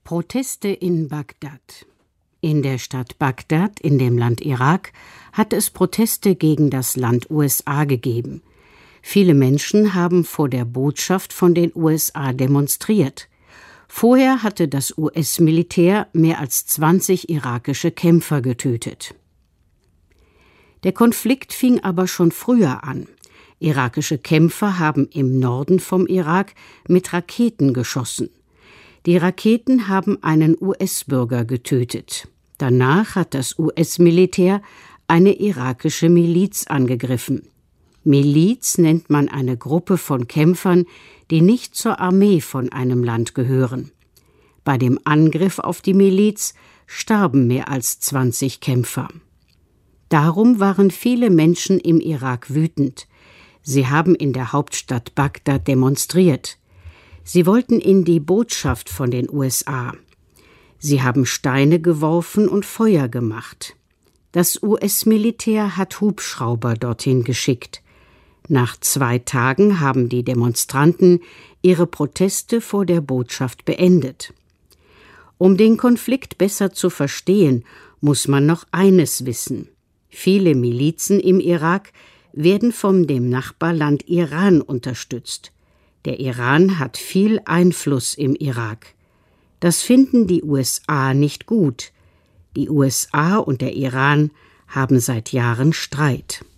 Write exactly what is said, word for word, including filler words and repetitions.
Proteste in Bagdad. In der Stadt Bagdad in dem Land Irak hat es Proteste gegen das Land U S A gegeben. Viele Menschen haben vor der Botschaft von den U S A demonstriert. Vorher hatte das U S-Militär mehr als zwanzig irakische Kämpfer getötet. Der Konflikt fing aber schon früher an. Irakische Kämpfer haben im Norden vom Irak mit Raketen geschossen. Die Raketen haben einen U S-Bürger getötet. Danach hat das U S-Militär eine irakische Miliz angegriffen. Miliz nennt man eine Gruppe von Kämpfern, die nicht zur Armee von einem Land gehören. Bei dem Angriff auf die Miliz starben mehr als zwanzig Kämpfer. Darum waren viele Menschen im Irak wütend. Sie haben in der Hauptstadt Bagdad demonstriert. Sie wollten in die Botschaft von den U S A. Sie haben Steine geworfen und Feuer gemacht. Das U S-Militär hat Hubschrauber dorthin geschickt. Nach zwei Tagen haben die Demonstranten ihre Proteste vor der Botschaft beendet. Um den Konflikt besser zu verstehen, muss man noch eines wissen. Viele Milizen im Irak werden von dem Nachbarland Iran unterstützt. Der Iran hat viel Einfluss im Irak. Das finden die U S A nicht gut. Die U S A und der Iran haben seit Jahren Streit.